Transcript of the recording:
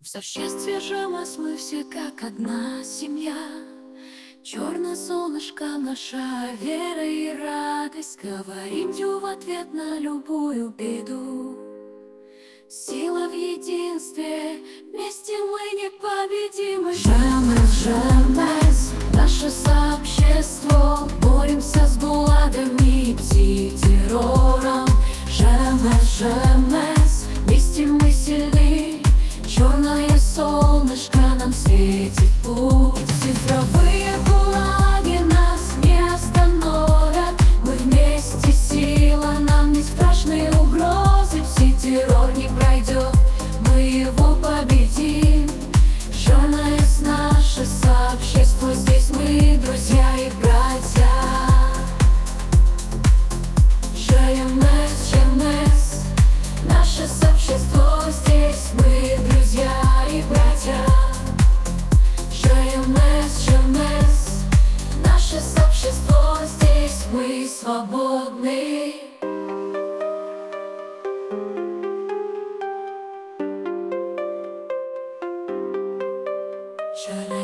В сообществе же нас мы все как одна семья. Черное солнышко, наша вера и радость. Говорим дю в ответ на любую беду. Сила в единстве, вместе мы непобедимы. ЖМС, наше сообщество. Боремся с буладами и пси-террором. ЖМС, вместе мы сильны. Черное солнышко нам светит путь. Цифровые гулаги нас не остановят. Мы вместе, сила, нам не страшны угрозы. Пси-террор не пройдет, мы его победим. Черное наше сообщество, здесь мы друзья и братья. ЖМС, наше сообщество, здесь мы друзья и братья. ЖМС, наше сообщество, здесь мы свободны. Should